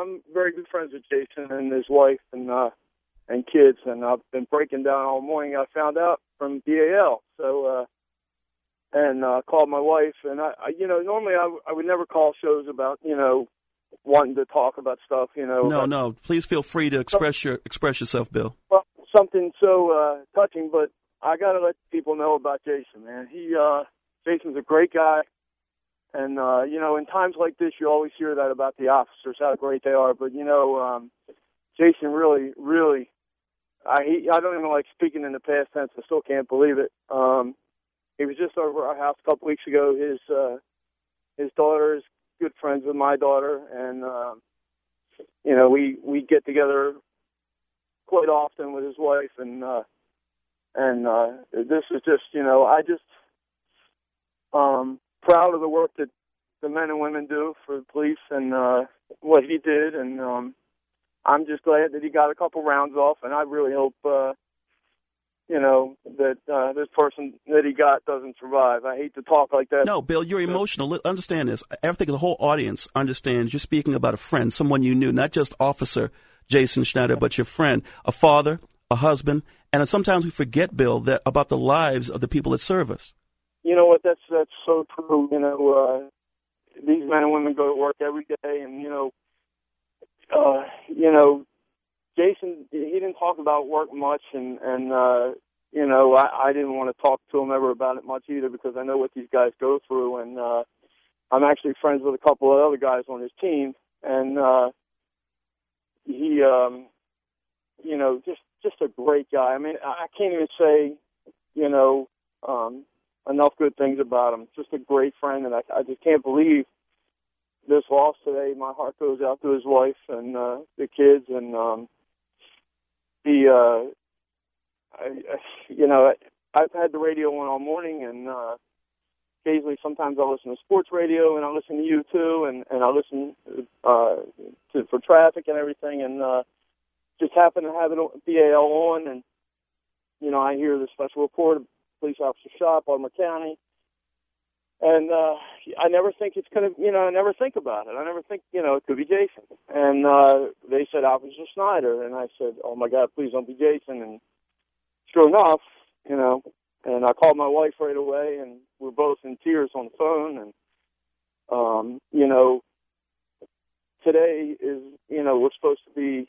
I'm very good friends with Jason and his wife and kids, and I've been breaking down all morning. I found out from DAL, so called my wife, and I normally I would never call shows about wanting to talk about stuff. No. Please feel free to express yourself, Bill. Well, something so touching, but I got to let people know about Jason, man. Jason's a great guy. And, in times like this, you always hear that about the officers, how great they are. But, Jason really, really, I don't even like speaking in the past tense. I still can't believe it. He was just over our house a couple weeks ago. His daughter is good friends with my daughter. And, we get together quite often with his wife. And this is just, proud of the work that the men and women do for the police and what he did, and I'm just glad that he got a couple rounds off, and I really hope, that this person that he got doesn't survive. I hate to talk like that. No, Bill, you're emotional. Understand this. I think the whole audience understands you're speaking about a friend, someone you knew, not just Officer Jason Schneider, but your friend, a father, a husband, and sometimes we forget, Bill, that about the lives of the people that serve us. You know what? That's so true. These men and women go to work every day, and Jason, he didn't talk about work much, and I didn't want to talk to him ever about it much either because I know what these guys go through, and I'm actually friends with a couple of other guys on his team, and he, just a great guy. I mean, I can't even say, enough good things about him. Just a great friend, and I just can't believe this loss today. My heart goes out to his wife and the kids, and I've had the radio on all morning, and occasionally sometimes I'll listen to sports radio, and I'll listen to you too, and I'll listen for traffic and everything, and just happen to have it DAL on, and I hear the special report of police officer shot, Baltimore County, and I never think it's going to, I never think about it. I never think, it could be Jason. And they said Officer Snyder, and I said, oh my God, please don't be Jason. And sure enough, and I called my wife right away, and we're both in tears on the phone. And today is, we're supposed to be,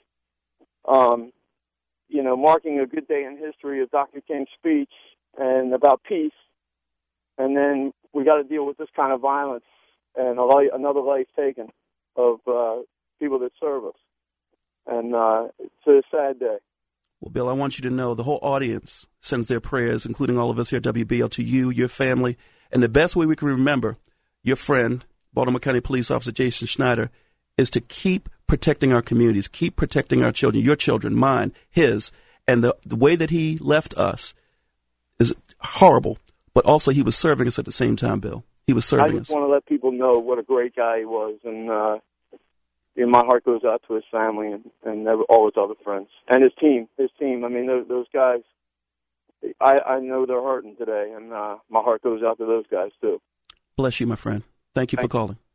marking a good day in history of Dr. King's speech and about peace, and then we got to deal with this kind of violence and another life taken of people that serve us, and it's a sad day. Well, Bill, I want you to know the whole audience sends their prayers, including all of us here at WBL, to you, your family, and the best way we can remember your friend, Baltimore County Police Officer Jason Schneider, is to keep protecting our communities, keep protecting our children, your children, mine, his, and the way that he left us is horrible, but also he was serving us at the same time, Bill. He was serving us. I just want to let people know what a great guy he was, and my heart goes out to his family and all his other friends and his team. I mean, those guys, I know they're hurting today, and my heart goes out to those guys too. Bless you, my friend. Thank you for calling.